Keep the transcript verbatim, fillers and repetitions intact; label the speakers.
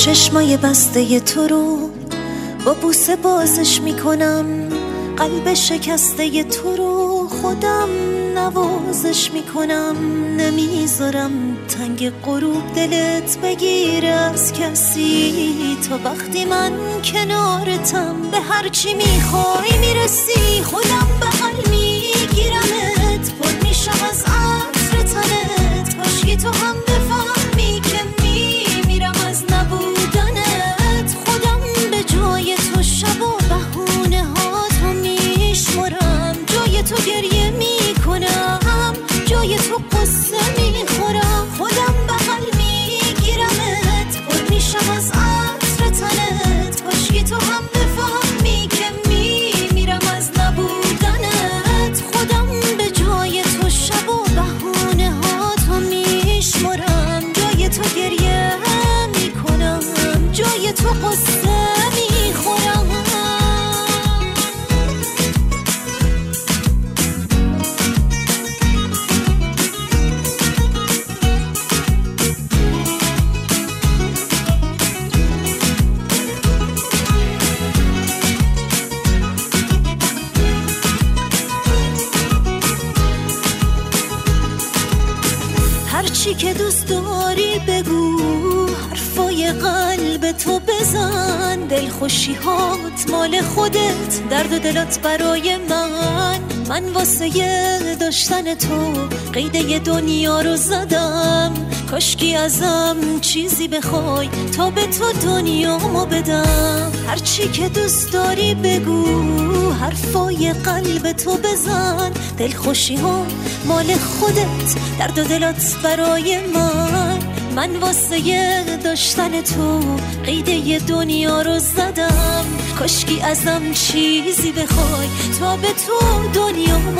Speaker 1: چشمای بسته تو رو با بوسه بازش میکنم، قلب شکسته تو رو خودم نوازش میکنم. نمیذارم تنگ غروب دلت بگیره از کسی، تا وقتی من کنارتم به هرچی میخوای میرسی. خودم بغل میگیرمت، پر میشم از عطر تنت، کاشکی تو هم بفهمی که میمیرم از نبودنت. خودم به جای تو شب و بهونه ها تو میشمرم، جای تو گریه میکنم، جای تو قصه میخورم. خودم بغل میگیرمت، پر میشم از عطر تنت، کاشکی تو هم بفهمی که میمیرم از نبودنت. خودم به جای تو شب و بهونه ها تو میشمرم، جای تو گریه میکنم، جای تو قصه میخورم. هرچی که دوست داری بگو، حرفای قلب تو بزن، دل خوشی هات مال خودت، درد و دلات برای من. من واسه داشتن تو قیده دنیا رو زدم، کاشکی ازم چیزی بخوای تا به تو دنیامو بدم. هرچی که دوست داری بگو، حرفای قلب تو بزن، دل خوشی ها مال خودت، درد و دلات برای من. من واسه داشتن تو قیده دنیا رو زدم، کاشکی ازم چیزی بخوای تا به تو دنیا